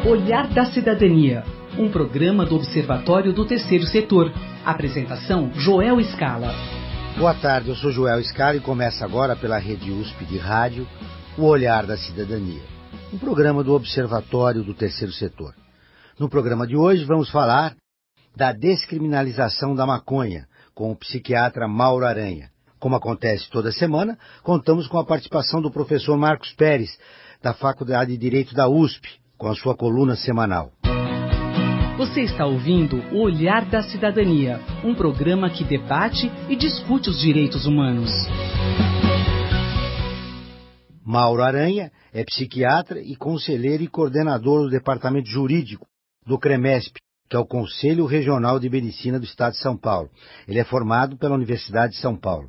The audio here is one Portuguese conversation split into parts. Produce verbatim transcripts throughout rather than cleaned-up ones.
Olhar da Cidadania, um programa do Observatório do Terceiro Setor. Apresentação, Joel Scala. Boa tarde, eu sou Joel Scala e começa agora pela Rede U S P de Rádio, o Olhar da Cidadania, um programa do Observatório do Terceiro Setor. No programa de hoje vamos falar da descriminalização da maconha, com o psiquiatra Mauro Aranha. Como acontece toda semana, contamos com a participação do professor Marcos Pérez, da Faculdade de Direito da U S P, com a sua coluna semanal. Você está ouvindo o Olhar da Cidadania, um programa que debate e discute os direitos humanos. Mauro Aranha é psiquiatra e conselheiro e coordenador do Departamento Jurídico do CREMESP, que é o Conselho Regional de Medicina do Estado de São Paulo. Ele é formado pela Universidade de São Paulo.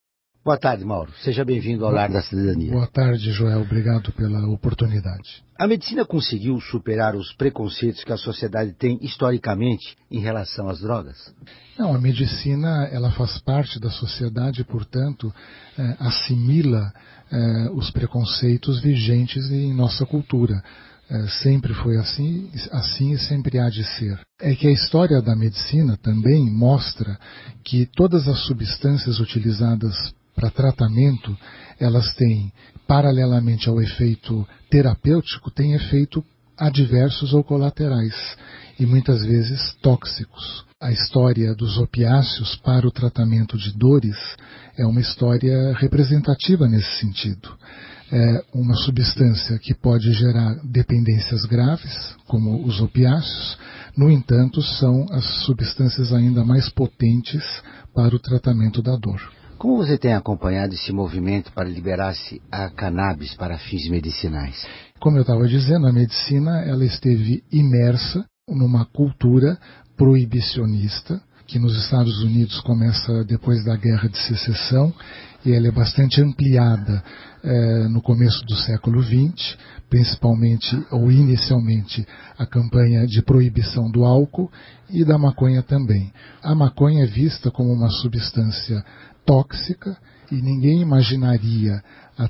Boa tarde, Mauro. Seja bem-vindo ao Olhar da Cidadania. Boa tarde, Joel. Obrigado pela oportunidade. A medicina conseguiu superar os preconceitos que a sociedade tem historicamente em relação às drogas? Não, a medicina ela faz parte da sociedade e, portanto, eh, assimila eh, os preconceitos vigentes em nossa cultura. É, sempre foi assim, assim e sempre há de ser. É que a história da medicina também mostra que todas as substâncias utilizadas para tratamento, elas têm, paralelamente ao efeito terapêutico, têm efeito adversos ou colaterais, e muitas vezes tóxicos. A história dos opiáceos para o tratamento de dores é uma história representativa nesse sentido. É uma substância que pode gerar dependências graves, como os opiáceos. No entanto, são as substâncias ainda mais potentes para o tratamento da dor. Como você tem acompanhado esse movimento para liberar-se a cannabis para fins medicinais? Como eu estava dizendo, a medicina ela esteve imersa numa cultura proibicionista, que nos Estados Unidos começa depois da Guerra de Secessão, e ela é bastante ampliada eh, no começo do século vinte, principalmente ou inicialmente a campanha de proibição do álcool e da maconha também. A maconha é vista como uma substância tóxica e ninguém imaginaria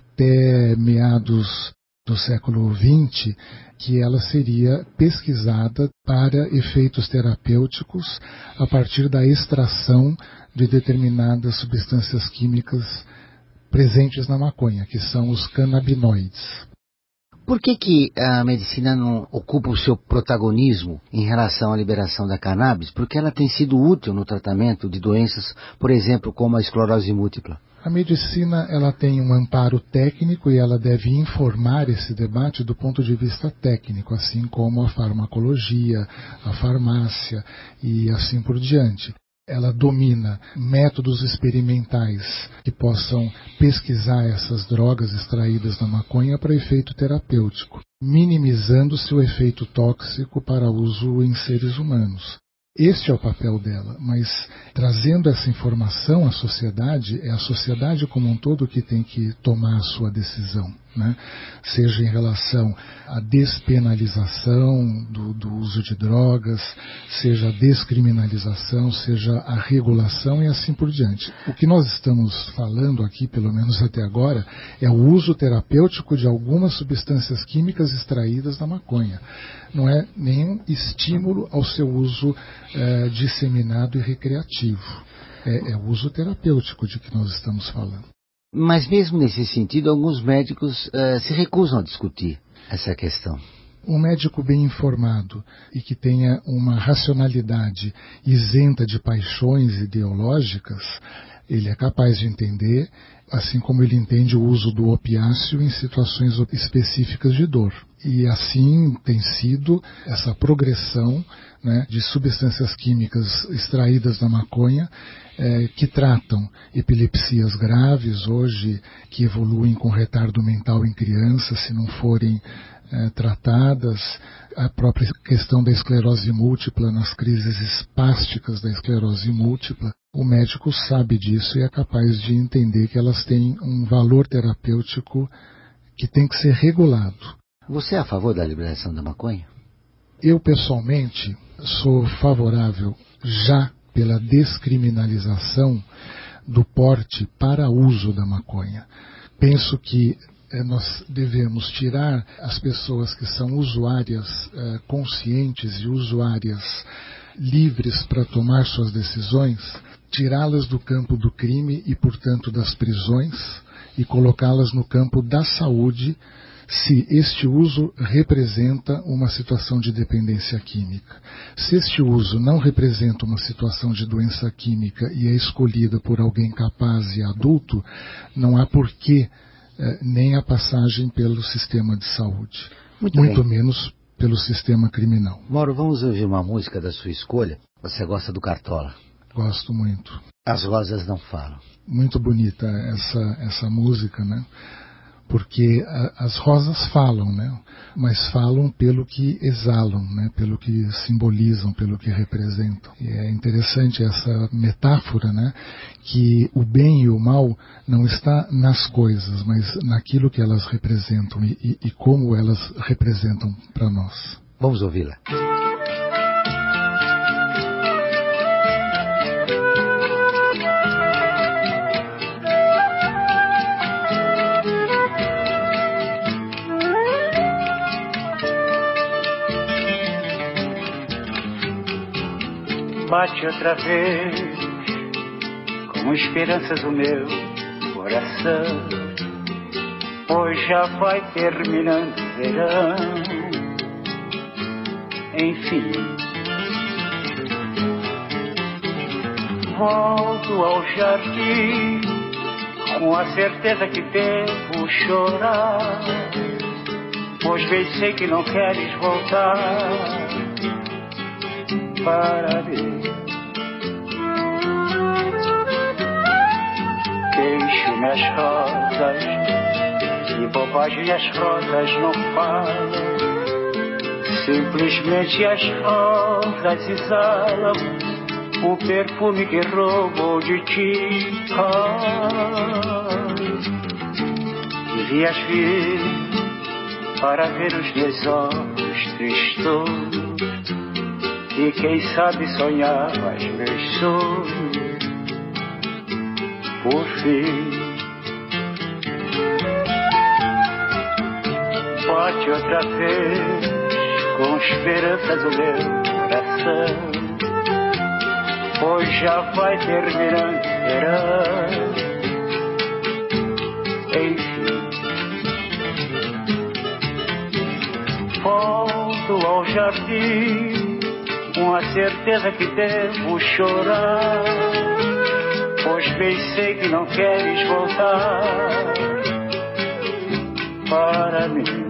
até meados do século vinte que ela seria pesquisada para efeitos terapêuticos a partir da extração de determinadas substâncias químicas presentes na maconha, que são os canabinoides. Por que que a medicina não ocupa o seu protagonismo em relação à liberação da cannabis? Porque ela tem sido útil no tratamento de doenças, por exemplo, como a esclerose múltipla. A medicina ela tem um amparo técnico e ela deve informar esse debate do ponto de vista técnico, assim como a farmacologia, a farmácia e assim por diante. Ela domina métodos experimentais que possam pesquisar essas drogas extraídas da maconha para efeito terapêutico, minimizando seu efeito tóxico para uso em seres humanos. Este é o papel dela, mas trazendo essa informação à sociedade, é a sociedade como um todo que tem que tomar a sua decisão, né? Seja em relação à despenalização do, do uso de drogas, seja a descriminalização, seja a regulação e assim por diante. O que nós estamos falando aqui, pelo menos até agora, é o uso terapêutico de algumas substâncias químicas extraídas da maconha. Não é nenhum estímulo ao seu uso é, disseminado e recreativo. É, é o uso terapêutico de que nós estamos falando. Mas mesmo nesse sentido, alguns médicos uh, se recusam a discutir essa questão. Um médico bem informado e que tenha uma racionalidade isenta de paixões ideológicas, ele é capaz de entender, assim como ele entende o uso do opiáceo em situações específicas de dor. E assim tem sido essa progressão, né, de substâncias químicas extraídas da maconha eh, que tratam epilepsias graves hoje, que evoluem com retardo mental em crianças se não forem eh, tratadas, a própria questão da esclerose múltipla, nas crises espásticas da esclerose múltipla. O médico sabe disso e é capaz de entender que elas têm um valor terapêutico que tem que ser regulado. Você é a favor da liberação da maconha? Eu, pessoalmente, sou favorável já pela descriminalização do porte para uso da maconha. Penso que é, nós devemos tirar as pessoas que são usuárias é, conscientes e usuárias livres para tomar suas decisões, tirá-las do campo do crime e, portanto, das prisões e colocá-las no campo da saúde, se este uso representa uma situação de dependência química. Se este uso não representa uma situação de doença química e é escolhida por alguém capaz e adulto, não há porquê eh, nem a passagem pelo sistema de saúde, muito, muito menos pelo sistema criminal. Mauro, vamos ouvir uma música da sua escolha. Você gosta do Cartola? Gosto muito. As Rosas Não Falam. Muito bonita essa, essa música, né? Porque a, as rosas falam, né? Mas falam pelo que exalam, né? Pelo que simbolizam, pelo que representam. E é interessante essa metáfora, né? Que o bem e o mal não está nas coisas, mas naquilo que elas representam e, e, e como elas representam para nós. Vamos ouvi-la. Bate outra vez, com esperanças o meu coração, pois já vai terminando o verão. Enfim, volto ao jardim, com a certeza que devo chorar, pois bem sei que não queres voltar para mim. Queixo minhas rosas, e bobagem as rosas não falam. Simplesmente as rosas exalam o perfume que roubou de ti. Ah, devias vir para ver os meus olhos tristos e quem sabe sonhava os meus sonhos por fim. Bate outra vez, com esperanças o meu coração, pois já vai terminando o verão. Enfim, volto ao jardim, com a certeza que devo chorar, pois bem sei que não queres voltar para mim.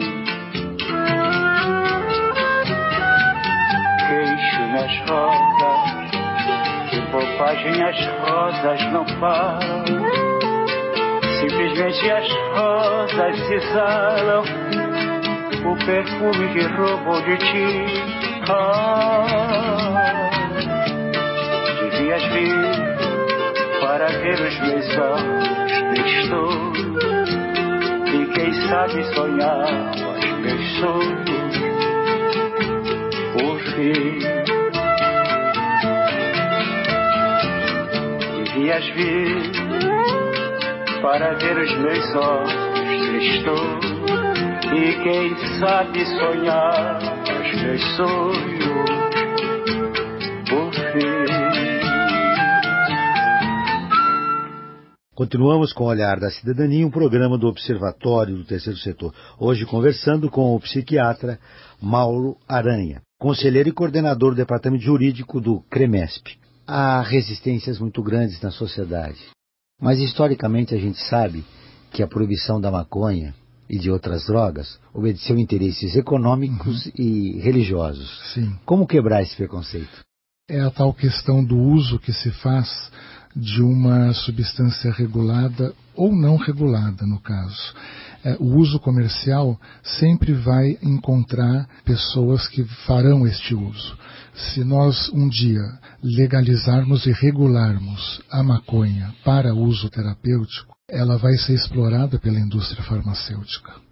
Queixo minhas rosas, de bobagem as rosas não falam. Simplesmente as rosas exalam o perfume que roubou de ti. Ah, devias vir para ver os meus olhos tristos e quem sabe sonhar os meus sonhos por fim. Devias vir para ver os meus olhos tristos e quem sabe sonhar os meus sonhos por fim. Continuamos com o Olhar da Cidadania, um programa do Observatório do Terceiro Setor. Hoje conversando com o psiquiatra Mauro Aranha, conselheiro e coordenador do Departamento Jurídico do CREMESP. Há resistências muito grandes na sociedade, mas historicamente a gente sabe que a proibição da maconha e de outras drogas obedeceu interesses econômicos uhum. e religiosos. Sim. Como quebrar esse preconceito? É a tal questão do uso que se faz de uma substância regulada ou não regulada, no caso. É, o uso comercial sempre vai encontrar pessoas que farão este uso. Se nós um dia legalizarmos e regularmos a maconha para uso terapêutico, ela vai ser explorada pela indústria farmacêutica.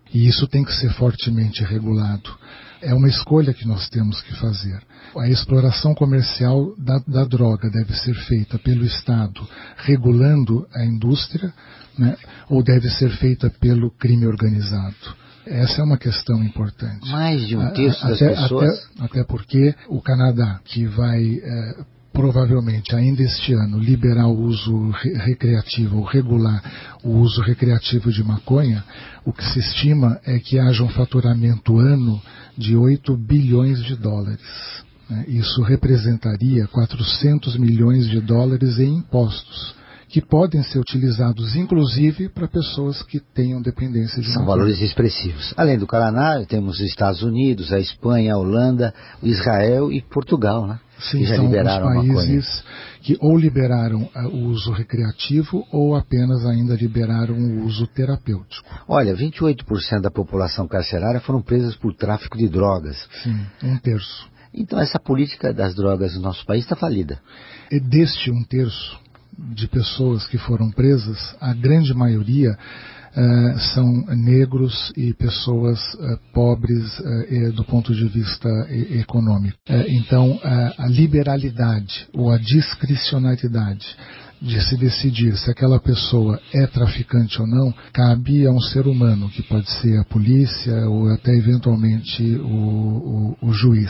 E isso tem que ser fortemente regulado. É uma escolha que nós temos que fazer. A exploração comercial da, da droga deve ser feita pelo Estado regulando a indústria, né, ou deve ser feita pelo crime organizado? Essa é uma questão importante. Mais de um terço a, das até, pessoas... Até, até porque o Canadá, que vai... É, provavelmente ainda este ano liberar o uso re- recreativo ou regular o uso recreativo de maconha, o que se estima é que haja um faturamento ano de oito bilhões de dólares. Né? Isso representaria quatrocentos milhões de dólares em impostos, que podem ser utilizados inclusive para pessoas que tenham dependência de maconha. São valores expressivos. Além do Canadá, temos os Estados Unidos, a Espanha, a Holanda, Israel e Portugal, né? Sim, que já são liberaram alguns países maconha. Que ou liberaram o uso recreativo ou apenas ainda liberaram o uso terapêutico. Olha, vinte e oito por cento da população carcerária foram presas por tráfico de drogas. Sim, um terço. Então essa política das drogas no nosso país está falida. E deste um terço de pessoas que foram presas, a grande maioria Uh, são negros e pessoas uh, pobres uh, do ponto de vista e, econômico. Uh, então, uh, a liberalidade ou a discricionariedade de se decidir se aquela pessoa é traficante ou não, cabe a um ser humano, que pode ser a polícia ou até eventualmente o, o, o juiz.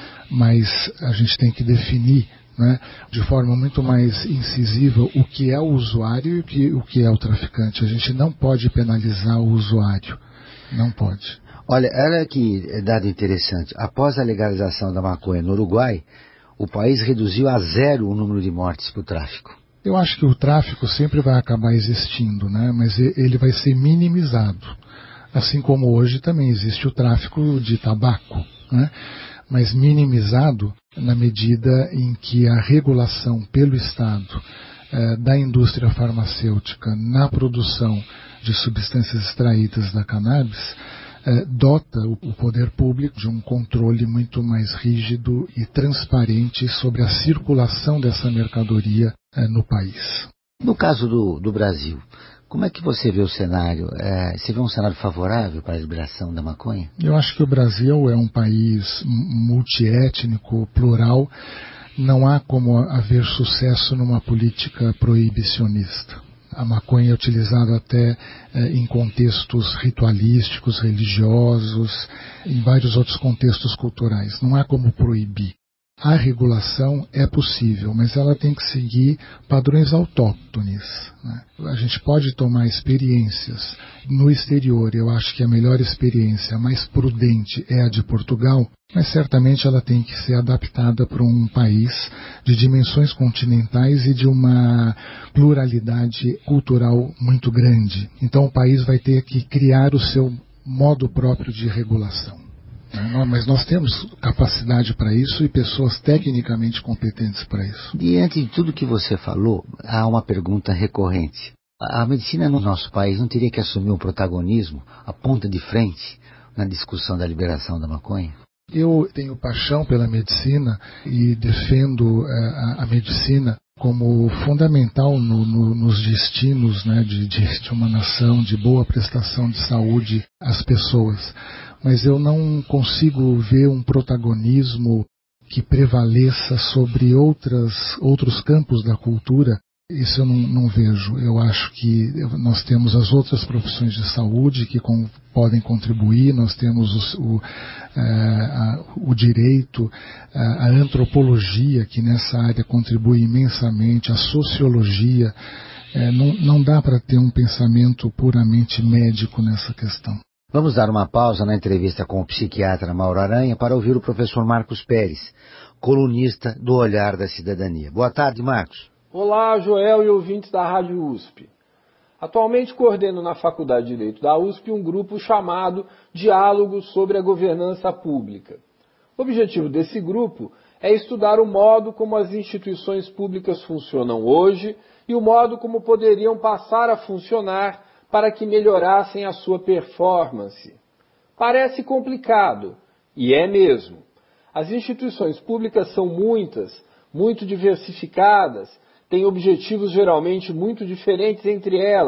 Mas a gente tem que definir, né, de forma muito mais incisiva o que é o usuário e o que, o que é o traficante. A gente não pode penalizar o usuário. Não pode. Olha, olha que dado interessante. Após a legalização da maconha no Uruguai, o país reduziu a zero o número de mortes por tráfico. Eu acho que o tráfico sempre vai acabar existindo, né, mas ele vai ser minimizado. Assim como hoje também existe o tráfico de tabaco, né, mas minimizado na medida em que a regulação pelo Estado eh, da indústria farmacêutica na produção de substâncias extraídas da cannabis eh, dota o, o poder público de um controle muito mais rígido e transparente sobre a circulação dessa mercadoria eh, no país. No caso do, do Brasil, como é que você vê o cenário? É, você vê um cenário favorável para a liberação da maconha? Eu acho que o Brasil é um país multiétnico, plural. Não há como haver sucesso numa política proibicionista. A maconha é utilizada até é, em contextos ritualísticos, religiosos, em vários outros contextos culturais. Não há como proibir. A regulação é possível, mas ela tem que seguir padrões autóctones, né? A gente pode tomar experiências no exterior. Eu acho que a melhor experiência, a mais prudente, é a de Portugal, mas certamente ela tem que ser adaptada para um país de dimensões continentais e de uma pluralidade cultural muito grande. Então o país vai ter que criar o seu modo próprio de regulação. Mas nós temos capacidade para isso e pessoas tecnicamente competentes para isso. Diante de tudo que você falou, há uma pergunta recorrente. A medicina no nosso país não teria que assumir um protagonismo, a ponta de frente, na discussão da liberação da maconha? Eu tenho paixão pela medicina e defendo a, a medicina como fundamental no, no, nos destinos, né, de, de, de uma nação, de boa prestação de saúde às pessoas. Mas eu não consigo ver um protagonismo que prevaleça sobre outras, outros campos da cultura. Isso eu não, não vejo. Eu acho que nós temos as outras profissões de saúde que com, podem contribuir, nós temos o, o, é, a, o direito, a, a antropologia, que nessa área contribui imensamente, a sociologia. É, não, não dá para ter um pensamento puramente médico nessa questão. Vamos dar uma pausa na entrevista com o psiquiatra Mauro Aranha para ouvir o professor Marcos Pérez, colunista do Olhar da Cidadania. Boa tarde, Marcos. Olá, Joel e ouvintes da Rádio U S P. Atualmente coordeno na Faculdade de Direito da U S P um grupo chamado Diálogos sobre a Governança Pública. O objetivo desse grupo é estudar o modo como as instituições públicas funcionam hoje e o modo como poderiam passar a funcionar para que melhorassem a sua performance. Parece complicado, e é mesmo. As instituições públicas são muitas, muito diversificadas, têm objetivos geralmente muito diferentes entre elas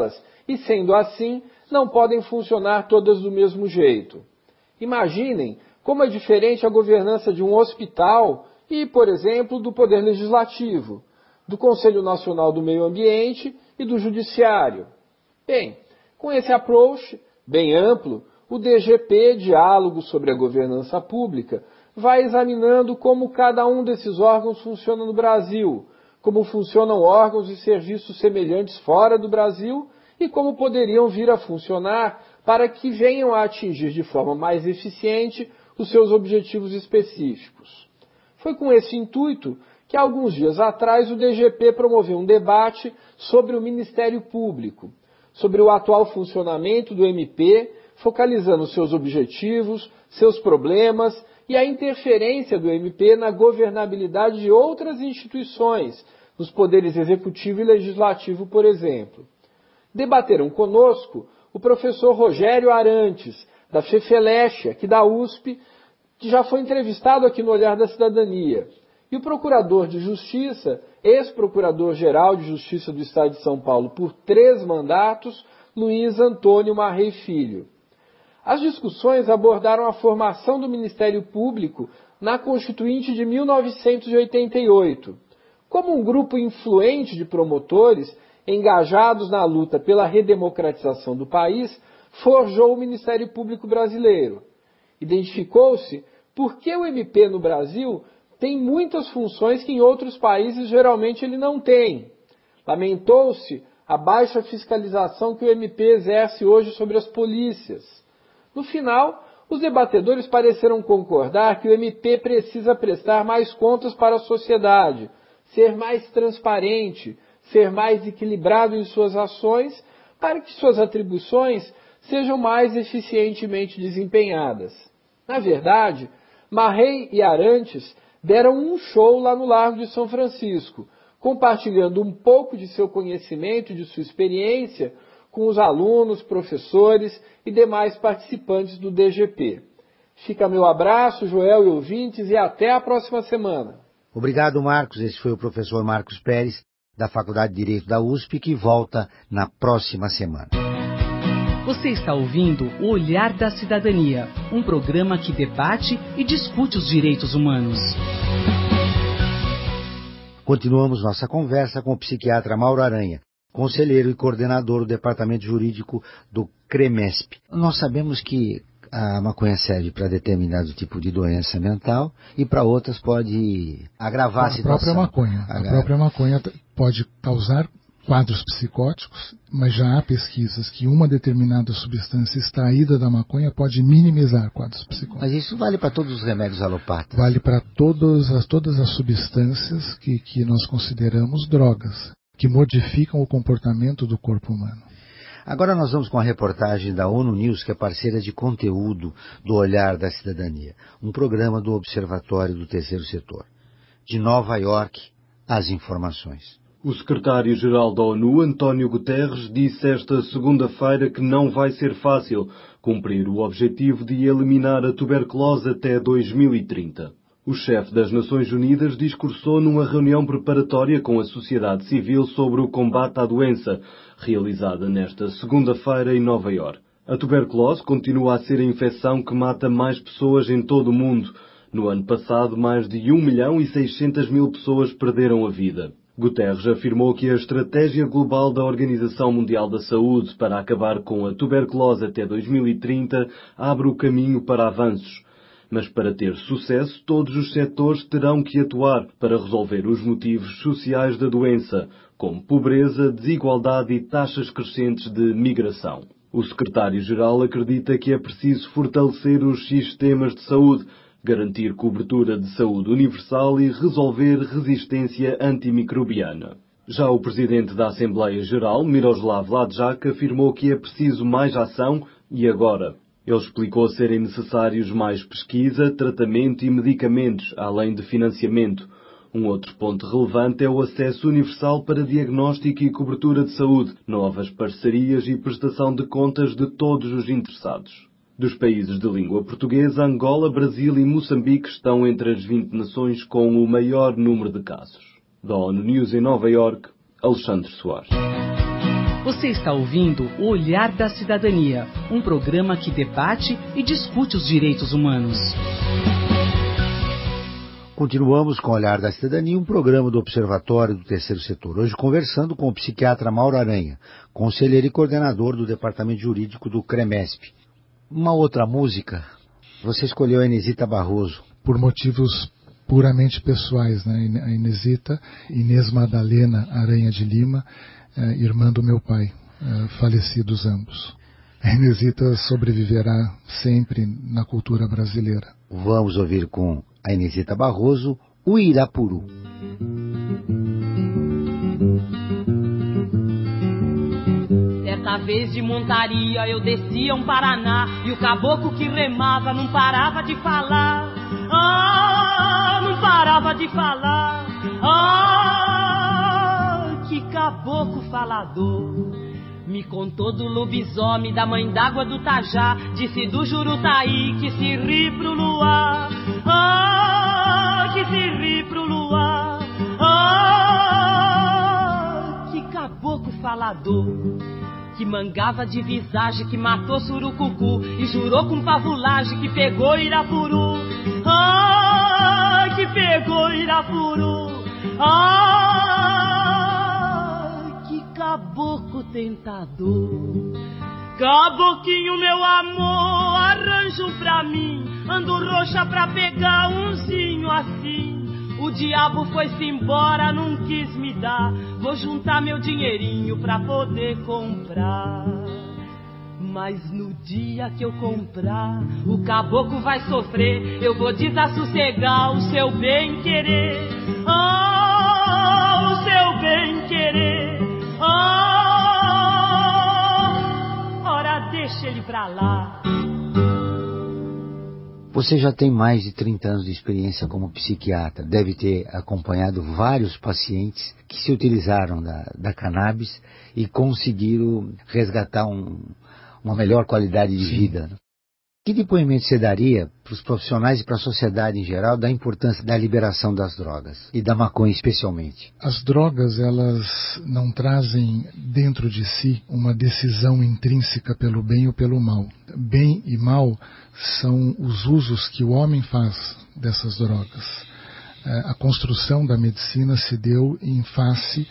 e, sendo assim, não podem funcionar todas do mesmo jeito. Imaginem como é diferente a governança de um hospital e, por exemplo, do Poder Legislativo, do Conselho Nacional do Meio Ambiente e do Judiciário. Bem, com esse approach bem amplo, o D G P, Diálogo sobre a Governança Pública, vai examinando como cada um desses órgãos funciona no Brasil, como funcionam órgãos e serviços semelhantes fora do Brasil e como poderiam vir a funcionar para que venham a atingir de forma mais eficiente os seus objetivos específicos. Foi com esse intuito que, alguns dias atrás, o D G P promoveu um debate sobre o Ministério Público, sobre o atual funcionamento do M P, focalizando seus objetivos, seus problemas e a interferência do M P na governabilidade de outras instituições, nos poderes executivo e legislativo, por exemplo. Debateram conosco o professor Rogério Arantes, da FEFELECHE, aqui da U S P, que já foi entrevistado aqui no Olhar da Cidadania, e o procurador de Justiça, ex-procurador-geral de Justiça do Estado de São Paulo por três mandatos, Luiz Antônio Marrei Filho. As discussões abordaram a formação do Ministério Público na Constituinte de mil novecentos e oitenta e oito, como um grupo influente de promotores engajados na luta pela redemocratização do país forjou o Ministério Público brasileiro. Identificou-se por que o M P no Brasil tem muitas funções que em outros países geralmente ele não tem. Lamentou-se a baixa fiscalização que o M P exerce hoje sobre as polícias. No final, os debatedores pareceram concordar que o M P precisa prestar mais contas para a sociedade, ser mais transparente, ser mais equilibrado em suas ações, para que suas atribuições sejam mais eficientemente desempenhadas. Na verdade, Marrei e Arantes deram um show lá no Largo de São Francisco, compartilhando um pouco de seu conhecimento e de sua experiência com os alunos, professores e demais participantes do D G P. Fica meu abraço, Joel e ouvintes, e até a próxima semana. Obrigado, Marcos. Esse foi o professor Marcos Pérez, da Faculdade de Direito da U S P, que volta na próxima semana. Você está ouvindo o Olhar da Cidadania, um programa que debate e discute os direitos humanos. Continuamos nossa conversa com o psiquiatra Mauro Aranha, conselheiro e coordenador do Departamento Jurídico do CREMESP. Nós sabemos que a maconha serve para determinado tipo de doença mental e para outras pode agravar a, a situação. Própria maconha. A própria maconha pode causar quadros psicóticos, mas já há pesquisas que uma determinada substância extraída da maconha pode minimizar quadros psicóticos. Mas isso vale para todos os remédios alopatas? Vale para todas as, todas as substâncias que, que nós consideramos drogas, que modificam o comportamento do corpo humano. Agora nós vamos com a reportagem da ONU News, que é parceira de conteúdo do Olhar da Cidadania, um programa do Observatório do Terceiro Setor. De Nova York, as informações. O secretário-geral da ONU, António Guterres, disse esta segunda-feira que não vai ser fácil cumprir o objetivo de eliminar a tuberculose até dois mil e trinta. O chefe das Nações Unidas discursou numa reunião preparatória com a sociedade civil sobre o combate à doença, realizada nesta segunda-feira em Nova Iorque. A tuberculose continua a ser a infecção que mata mais pessoas em todo o mundo. No ano passado, mais de um milhão e seiscentas mil pessoas perderam a vida. Guterres afirmou que a estratégia global da Organização Mundial da Saúde para acabar com a tuberculose até dois mil e trinta abre o caminho para avanços. Mas para ter sucesso, todos os setores terão que atuar para resolver os motivos sociais da doença, como pobreza, desigualdade e taxas crescentes de migração. O secretário-geral acredita que é preciso fortalecer os sistemas de saúde, garantir cobertura de saúde universal e resolver resistência antimicrobiana. Já o presidente da Assembleia Geral, Miroslav Lajčák, afirmou que é preciso mais ação e agora. Ele explicou serem necessários mais pesquisa, tratamento e medicamentos, além de financiamento. Um outro ponto relevante é o acesso universal para diagnóstico e cobertura de saúde, novas parcerias e prestação de contas de todos os interessados. Dos países de língua portuguesa, Angola, Brasil e Moçambique estão entre as vinte nações com o maior número de casos. Da ONU News em Nova Iorque, Alexandre Soares. Você está ouvindo O Olhar da Cidadania, um programa que debate e discute os direitos humanos. Continuamos com o Olhar da Cidadania, um programa do Observatório do Terceiro Setor. Hoje conversando com o psiquiatra Mauro Aranha, conselheiro e coordenador do Departamento Jurídico do CREMESP. Uma outra música, você escolheu a Inesita Barroso. Por motivos puramente pessoais, né? A Inesita, Inês Madalena Aranha de Lima, eh, irmã do meu pai, eh, falecidos ambos. A Inesita sobreviverá sempre na cultura brasileira. Vamos ouvir com a Inesita Barroso, o Irapuru. Certa vez de montaria eu descia um Paraná e o caboclo que remava não parava de falar. Ah, não parava de falar. Ah, que caboclo falador. Me contou do lobisomem, da mãe d'água do Tajá, disse do Jurutaí que se ri pro luar. Ah, que se ri pro luar. Ah, que caboclo falador. Que mangava de visagem, que matou surucucu e jurou com pavulagem que pegou Irapuru. Ah, que pegou Irapuru. Ah, que caboclo tentador. Caboquinho, meu amor, arranjo pra mim. Ando roxa pra pegar umzinho assim. O diabo foi-se embora, não quis me dar. Vou juntar meu dinheirinho pra poder comprar. Mas no dia que eu comprar, o caboclo vai sofrer. Eu vou desassossegar o seu bem-querer. Ah, o seu bem-querer. Ah, ora deixa ele pra lá. Você já tem mais de trinta anos de experiência como psiquiatra. Deve ter acompanhado vários pacientes que se utilizaram da, da cannabis e conseguiram resgatar um, uma melhor qualidade de Sim. vida. Que depoimento você daria para os profissionais e para a sociedade em geral da importância da liberação das drogas e da maconha especialmente? As drogas, elas não trazem dentro de si uma decisão intrínseca pelo bem ou pelo mal. Bem e mal são os usos que o homem faz dessas drogas. A construção da medicina se deu em face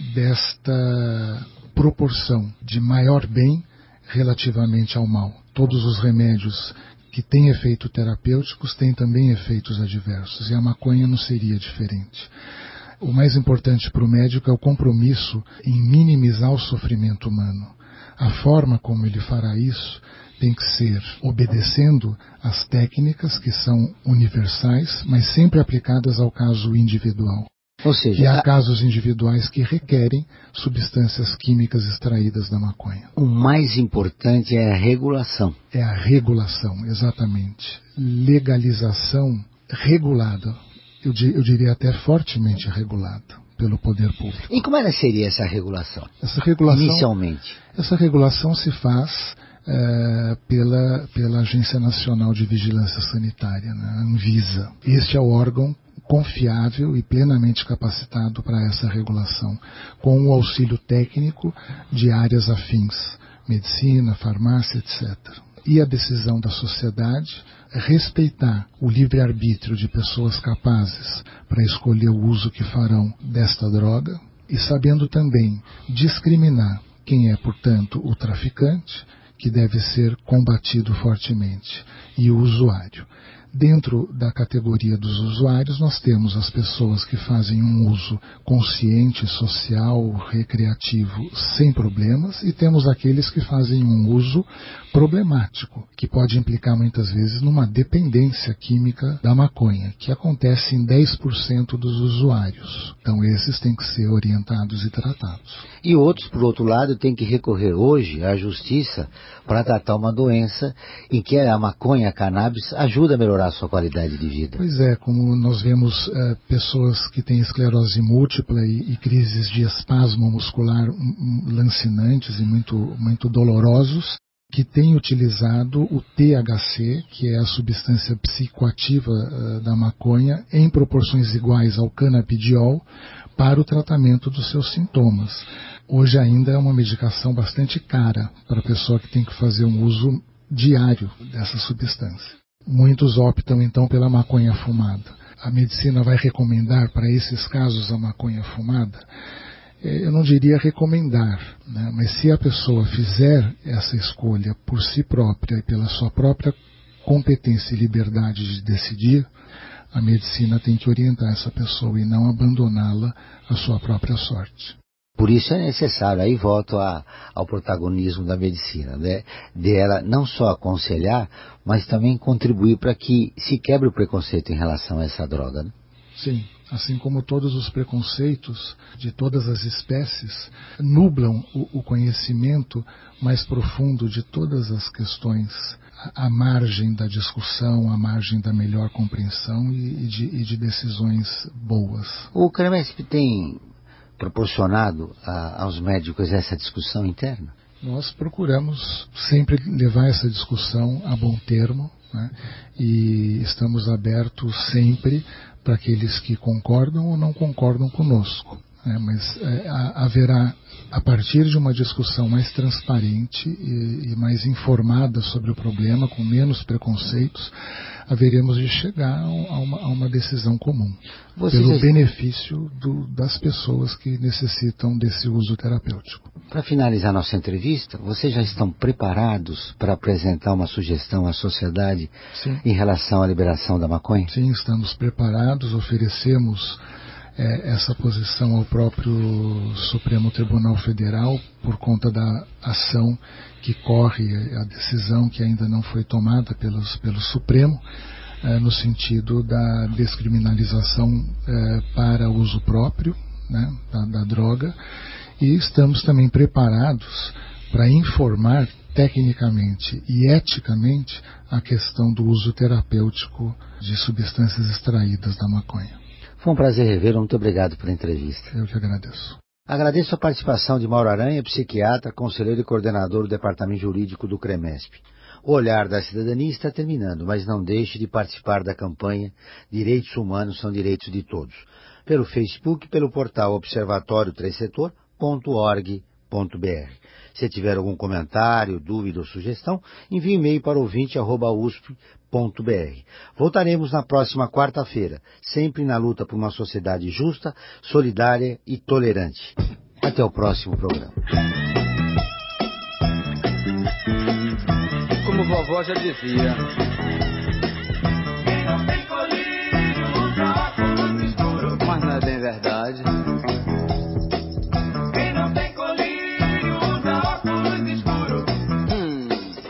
desta proporção de maior bem relativamente ao mal. Todos os remédios que têm efeitos terapêuticos têm também efeitos adversos, e a maconha não seria diferente. O mais importante para o médico é o compromisso em minimizar o sofrimento humano. A forma como ele fará isso tem que ser obedecendo às técnicas que são universais, mas sempre aplicadas ao caso individual. Ou seja, e há a... casos individuais que requerem substâncias químicas extraídas da maconha. O mais importante é a regulação. É a regulação, exatamente. Legalização regulada, eu, eu diria até fortemente regulada pelo poder público. E como ela seria essa regulação? Essa regulação inicialmente? Essa regulação se faz é, pela, pela Agência Nacional de Vigilância Sanitária, né, a Anvisa. Este é o órgão confiável e plenamente capacitado para essa regulação, com o auxílio técnico de áreas afins, medicina, farmácia, etcétera. E a decisão da sociedade é respeitar o livre-arbítrio de pessoas capazes para escolher o uso que farão desta droga e sabendo também discriminar quem é, portanto, o traficante, que deve ser combatido fortemente, e o usuário. Dentro da categoria dos usuários, nós temos as pessoas que fazem um uso consciente, social, recreativo, sem problemas, e temos aqueles que fazem um uso problemático, que pode implicar muitas vezes numa dependência química da maconha, que acontece em dez por cento dos usuários. Então esses têm que ser orientados e tratados. E outros, por outro lado, têm que recorrer hoje à justiça para tratar uma doença em que a maconha, a cannabis, ajuda a melhorar a sua qualidade de vida. Pois é, como nós vemos uh, pessoas que têm esclerose múltipla e, e crises de espasmo muscular um, um, lancinantes e muito, muito dolorosos, que tem utilizado o T H C, que é a substância psicoativa uh, da maconha, em proporções iguais ao canabidiol, para o tratamento dos seus sintomas. Hoje ainda é uma medicação bastante cara para a pessoa que tem que fazer um uso diário dessa substância. Muitos optam então pela maconha fumada. A medicina vai recomendar para esses casos a maconha fumada? Eu não diria recomendar, né? Mas se a pessoa fizer essa escolha por si própria e pela sua própria competência e liberdade de decidir, a medicina tem que orientar essa pessoa e não abandoná-la à sua própria sorte. Por isso é necessário, aí volto a, ao protagonismo da medicina, né? Dela não só aconselhar, mas também contribuir para que se quebre o preconceito em relação a essa droga, né? Sim, assim como todos os preconceitos de todas as espécies nublam o, o conhecimento mais profundo de todas as questões, à, à margem da discussão, à margem da melhor compreensão e, e, de, e de decisões boas. O CREMESP tem proporcionado a, aos médicos essa discussão interna? Nós procuramos sempre levar essa discussão a bom termo, né? E estamos abertos sempre para aqueles que concordam ou não concordam conosco, né? Mas é, a, haverá, a partir de uma discussão mais transparente e, e mais informada sobre o problema, com menos preconceitos, haveremos de chegar a uma, a uma decisão comum, Você pelo já... benefício do, das pessoas que necessitam desse uso terapêutico. Para finalizar nossa entrevista, vocês já estão preparados para apresentar uma sugestão à sociedade Sim. em relação à liberação da maconha? Sim, estamos preparados, oferecemos é, essa posição ao próprio Supremo Tribunal Federal por conta da ação que corre, a decisão que ainda não foi tomada pelos, pelo Supremo, é, no sentido da descriminalização é, para uso próprio, né, da, da droga, e estamos também preparados para informar tecnicamente e eticamente a questão do uso terapêutico de substâncias extraídas da maconha. Foi um prazer revê-lo, muito obrigado pela entrevista. Eu que agradeço. Agradeço a participação de Mauro Aranha, psiquiatra, conselheiro e coordenador do Departamento Jurídico do CREMESP. O Olhar da Cidadania está terminando, mas não deixe de participar da campanha Direitos Humanos são Direitos de Todos, pelo Facebook e pelo portal observatório três setor ponto org ponto br. Se tiver algum comentário, dúvida ou sugestão, envie e-mail para ouvinte arroba usp ponto br. Voltaremos na próxima quarta-feira, sempre na luta por uma sociedade justa, solidária e tolerante. Até o próximo programa. Como vovó já dizia, quem não tem colírio usa óculos escuros, mas não é bem verdade. Quem não tem colírio usa óculos escuros. Hum.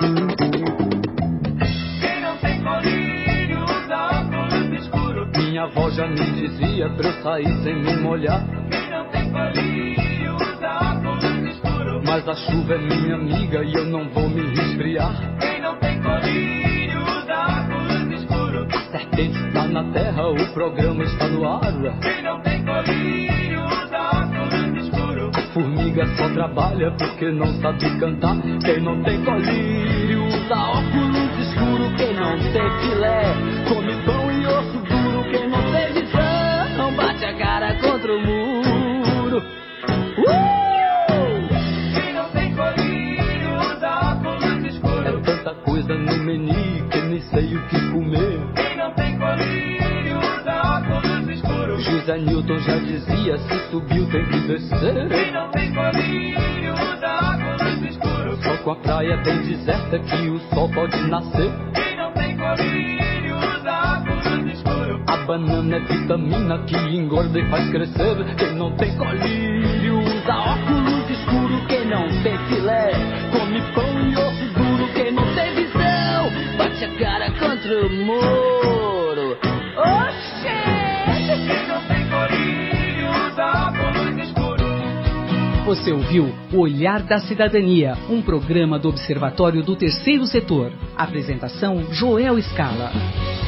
Quem não tem colírio usa óculos escuros. Minha avó já me dizia pra eu sair sem me molhar. Quem não tem colírio usa óculos escuros. Mas a chuva é minha amiga e eu não vou me resfriar. Colírio usa óculos escuros. A serpente está na terra, o programa está no ar. Quem não tem colírio usa óculos escuros. A formiga só trabalha porque não sabe cantar. Quem não tem colírio usa óculos escuros. Quem não tem filé come pão e osso duro. Quem não tem visão bate a cara contra o muro. Uh! No menu, que nem sei o que comer. Quem não tem colírio usa óculos escuros. José Newton já dizia, se subiu tem que descer. Quem não tem colírio usa óculos escuros. Só com a praia bem deserta que o sol pode nascer. Quem não tem colírio usa óculos escuros. A banana é vitamina que engorda e faz crescer. Quem não tem colírio usa óculos escuros. Quem não tem filé come pão e osso duro. Quem não tem visão bate a cara contra o muro. Oxê! Quem não tem colírio usa óculos escuros. Você ouviu O Olhar da Cidadania, um programa do Observatório do Terceiro Setor. Apresentação Joel Scala.